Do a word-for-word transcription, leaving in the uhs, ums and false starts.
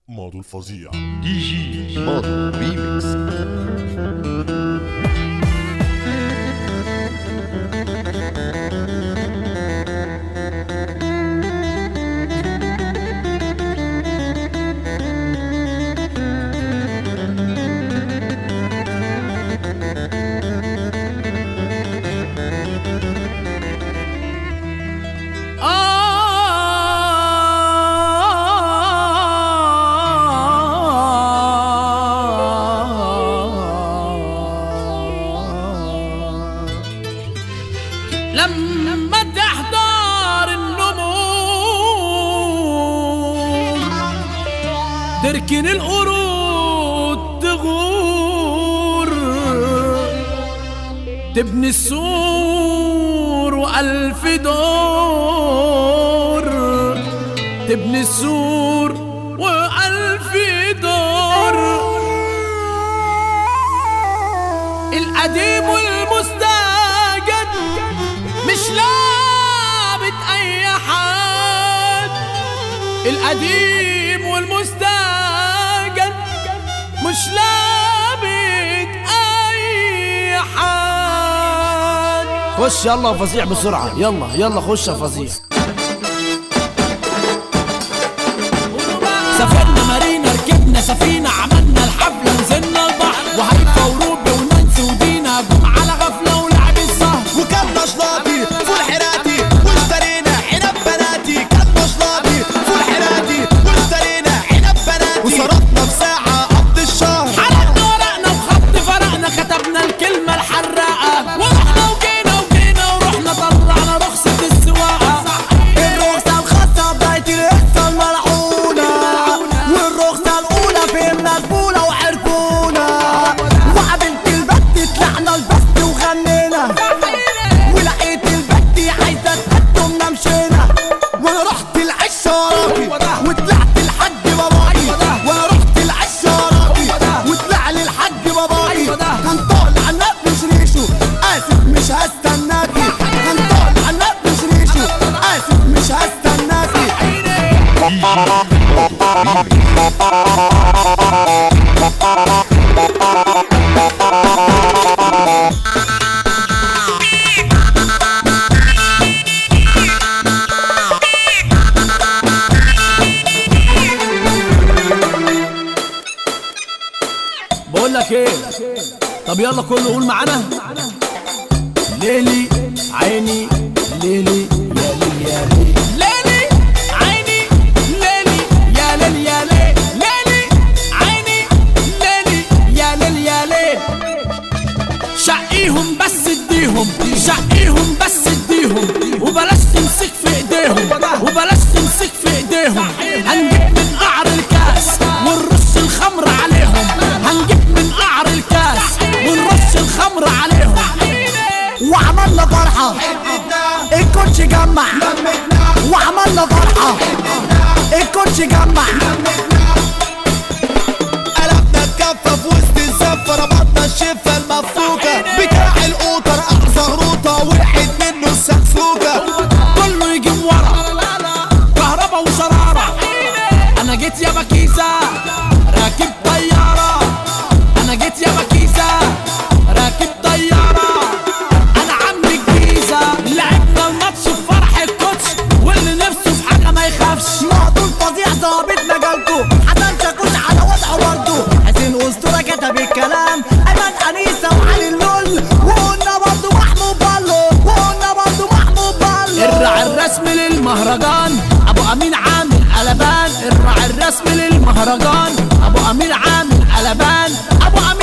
ماضو الفظيع دي جي ماضو ريميكس. لما تحضر النمور تركن القرود تغور تبني السور وألف دور تبني السور وألف دور القديم والمستجد مش لعبة أي حد. القديم والمستجد مش لعبة أي حد. خش يلا يا فظيع بسرعة، يلا يلا خش يا فظيع. سافرنا مارينا ركبنا سفينة عملنا الحفلة نزلنا البحر وهيفا وروبي ونانسي ودينا جم على غفلة ولعب السهر وكلنا شلاطي فول حراتي واشترينا عنب بناتي. كلنا شلاطي فول حراتي واشترينا عنب بناتي وصرفنا بساعة قبض الشهر. حرقنا ورقنا بخط فرقنا كتبنا الكلمة الحراقة ورحنا وجينا وجينا ورحنا طلعنا رخصة السواقة. الرخصة الخاصة بداية القصة الملعونة والرخصة الأولى فهمنا الفولة وعرفونا وقابلت البت طلعنا البست وغنينا ولقيت البت عايزة تقدمنا مشينا وانا رحت العش وراكي وطلعت الحاج باباي وانا رحت العش وراكي وطلع لي الحاج باباي. هنطول على النب مش ريشه اسف مش هستناكي. هنطول على النب مش ريشه اسف مش هستناكي. بقول لك ايه، طب يلا كله قول معانا. ليلي عيني ليلي يا ليل يا ليل ليلي عيني ليلي يا ليل يا ليل ليلي عيني ليلي يا ليل يا ليل. شقيهم بس اديهم شقيهم بس اديهم وبلاش تمسك في ايديهم وبلاش تمسك في ايديهم. هنجيب من قعر الكاس ونرش الخمر عليهم. هنجيب من قعر الكاس ونرش الخمر عليهم. وعملنا فرحة الكوتش جمع وعملنا فرحة الكوتش جمع. قلبنا الكفة في وسط الزفة ربطنا الشفة المفكوكة بتاع القوطر أعظم روطة وقعت منه السكسوكة. كله يجيب ورا كهربا وشرارة. انا جيت يا بكيسة راكب طيارة. انا جيت يا بكيسة راكب طيارة. انا عم الجيزة لعبنا الماتش في فرح الكوتش واللي نفسه في حاجة ما يخافش. ماضو الفظيع ظابط مجالكو حسن شاكوش على وضعه برضه. حسين أسطورة كتب الكلام أيمن أنيسة وعلي اللول وقلنا برضه محمود بالو وقلنا برضه محمود بالو. الراعي الرسمي للمهرجان ابو امين عامل قلبان. الراعي الرسمي للمهرجان ابو امين عامل قلبان. ابو